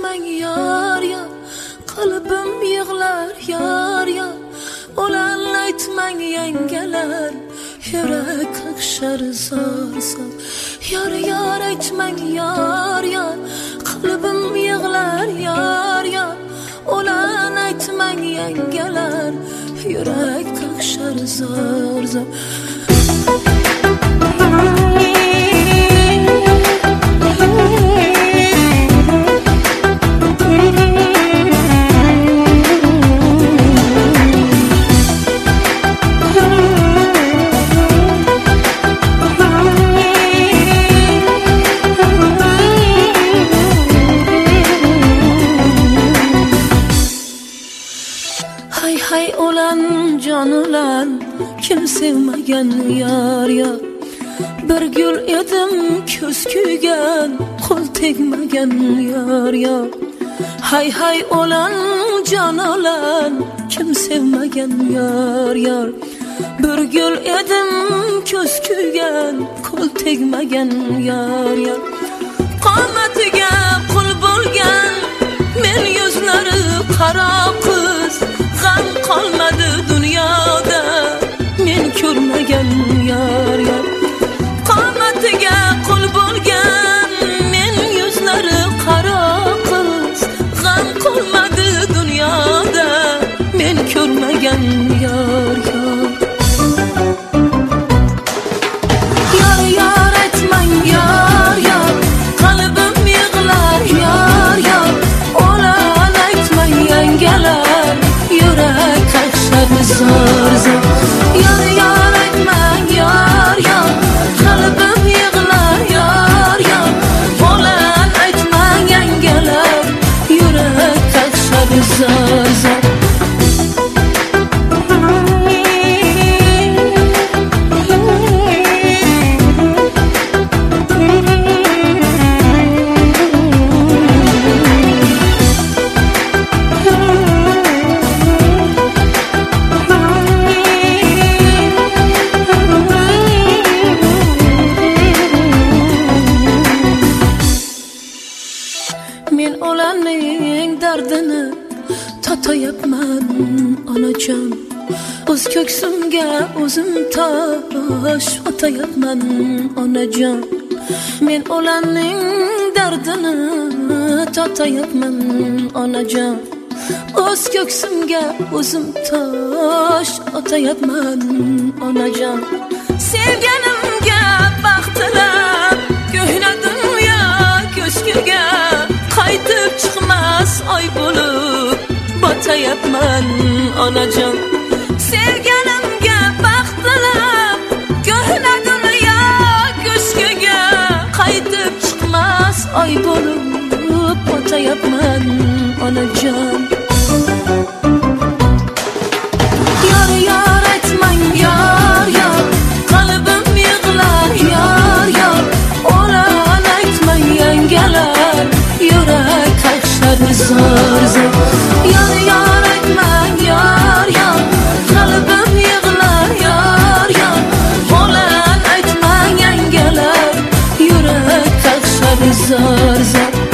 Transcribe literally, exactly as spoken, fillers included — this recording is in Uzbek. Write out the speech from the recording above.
aytmang yar yar, qalbim yig'lar yar yar. Olan aytmang yangalar, yurak qaqshar zor zor. Yar yar aytmang yar yar, qalbim yig'lar yar yar. Olan aytmang yangalar, yurak qaqshar zor zor. Hay hay olan can olan, kim sevmagan yar yar. Bir gül edim ko'z kuygan, qo'l tegmagan yar yar. Hay hay olan can olan, kim sevmagan yar yar. Bir gül edim ko'z kuygan, qo'l tegmagan yar yar. Qomatiga qul bo'lgan, men yuzlari qaro qiz. G'am qolmadi dunyoda, men ko'rmagan yar yar. Qomatiga qul bo'lgan, men yuzlari qaro qiz. G'am qolmadi dunyoda, men ko'rmagan yar yar. Yar yar aytmang yar yar, qalbim yig'lar yar yar. Olan aytmang yangalar, yurak qaqshar zor zor. Yar yar aytmang yar yar, qalbim yig'lar yar yar. Olan aytmang yangalar, yurak qaqshar zor zor. Men olanning dardini tatayapman onajon. O'z ko'ksimga o'zim tosh otayapman onajon. Men olanning dardini tatayapman onajon. O'z ko'ksimga o'zim tosh otayapman onajon. Sevganimga baxt tilab, ko'hna dunyo ko'shkiga qaytib chiqmas oy bo'lib botayapman onajon. Sevganimga baxt tilab, ko'hna dunyo ko'shkiga qaytib chiqmas oy bo'lib botayapman onajon. Yar yar aytmang yar yar, qalbim yig'lar yar yar. Olan aytmang yangalar, yurak qaqshar zor zor. Yar yar aytmang yar yar, qalbim yig'lar yar yar. Olan aytmang yangalar, yurak qaqshar zor zor.